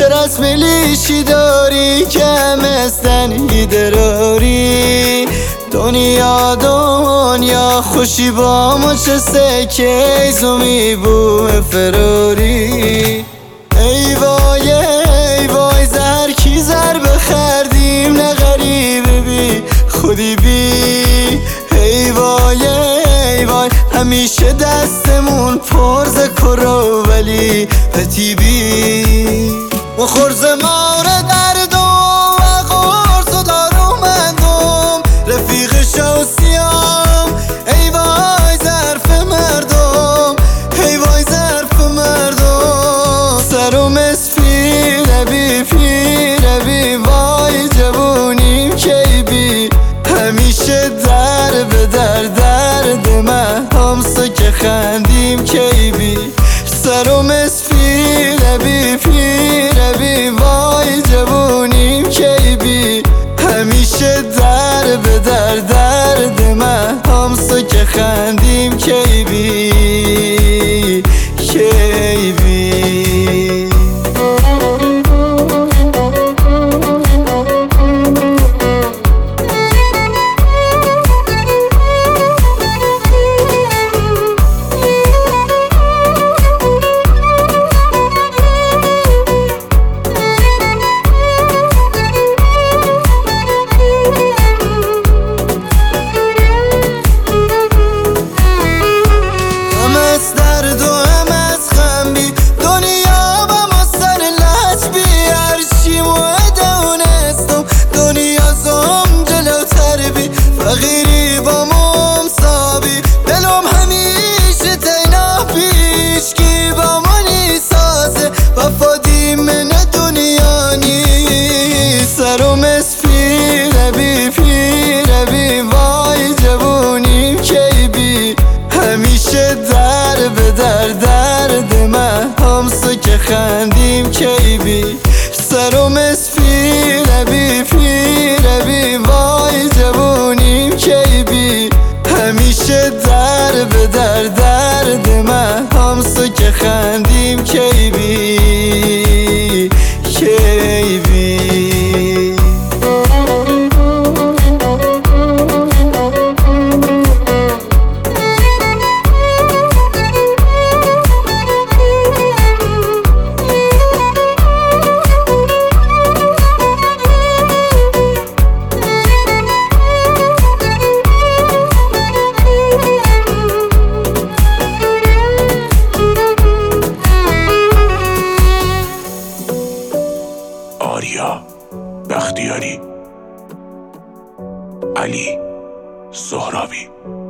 چرا از ملیشی داری که همستن دراری دنیا خوشی با ما چه سکیزو میبوم فراری ای وای زر کی زر بخردیم نه غریبه بی خودی بی ای وای همیشه دستمون پرز کرو ولی پتی بی و خورز مار دردم و قرص و دارومندم رفیق شوسیام ای وای ظرف مردم ای وای ظرف مردم سرم اسفیره بی پیره بی وای جوونیم کی بی همیشه در به درد من همسا که خندیم کی بی سرم اسفیره بی پیره بی وای جوونیم کی بی همیشه در به درد من همسا که خندیم کی بی کی بی فقیری با ممسابی دلم همیشه تینا پیش کی با منی سازه وفادی من دنیا نی سرم اسفیره بی پیره بی وای جوونیم کی بی همیشه در به درد من همسا که خندیم کی بی سرم اسفیره بی پیره بی وای جوونیم کی بی همیشه در به درد من همسا که خندیم کی بی کی بی آریا بختیاری، علی سهرابی.